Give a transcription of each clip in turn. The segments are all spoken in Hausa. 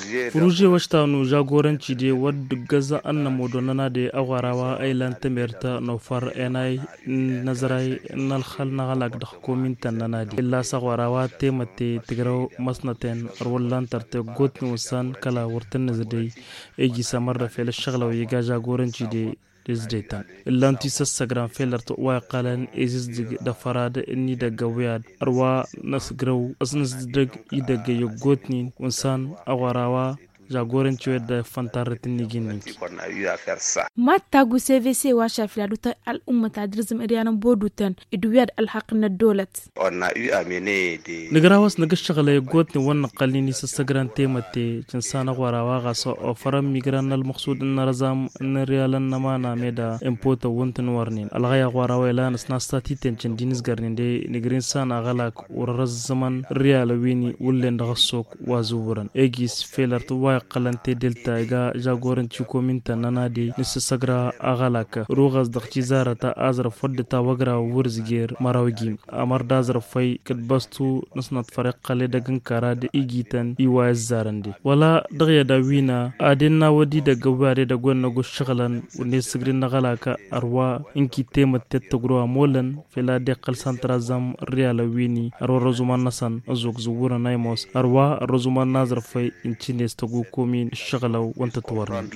Furuje washtanu jagoranci de wadda gaza anna modonana de awarawa ailan tamerta no far enai nazarai nal khal nagalak da hukumin tanana de illa sagwarawa temate tigraw masnaten arwallan tarte gotni wasan kala wurtan nazadai eji samar da fel shagla wiga jagoranci de ديزديتان إلا أنتي سسجران فيلرت واقلا إزدق دفراد إني دقوياد أروا نسجرو أصنصدق يدق يقوتني وإنسان أغراوا jagoran ciwar da fantarratin nigin mata gu CVC wa shafi da ta al'umma ta dirzim iriyanan bodutan iduyar alhaqin na dolat nigarawas naga shagala ya gotni wannan qalini sassagran temate cin sana gwarawa ga so ofaran migran al maqsud na razam na riyalan na mana me da impota wontan warnin alghaya gwarawa ila nasna stati tencin dinis garnin de nigrin sana galak uraz zaman riyalawini wullen da gasok wazuburan egis felartu qalante delta ga jagoran cikominta nanadi nisa sagra agalaka rugas dakhci zarata azra fodta wagra wurzgir marawgi amar dazra fay kadbastu nasnat fariq qale dagan karade igitan iwaz zarandi wala dagya dawina adinna wadi daga bare da gonna go shagalan ne sigrin nagalaka arwa inki temat tetgro molan fela de qal santrazam riyala wini arwa rozuman nasan azuk zuwura naimos arwa rozuman nazra fay incine stagu commune shagalaw wanta tuwarni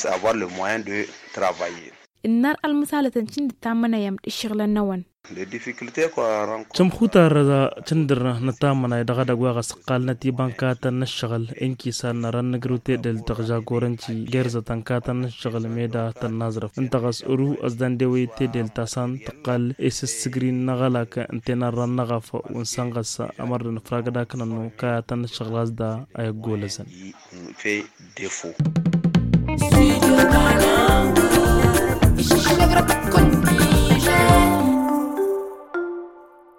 innar almusalatan cin ta mana yam shaglan nawan كم خوتا رضا چندر نتامنا دغه دغه غسقال نتی بانکاتا نشغل انکی سال نرن نگروته دل تغجا گورنچی گرزا تنکاتا نشغل میدا تنازرف انتغس ارو ازدان دیوی تی دل تاسان تقال ایس سگرین نغلاک انتنا رن نغف ونسانغس امر نفراغ داکننو کاتا نشغل ازدا ایا گولزن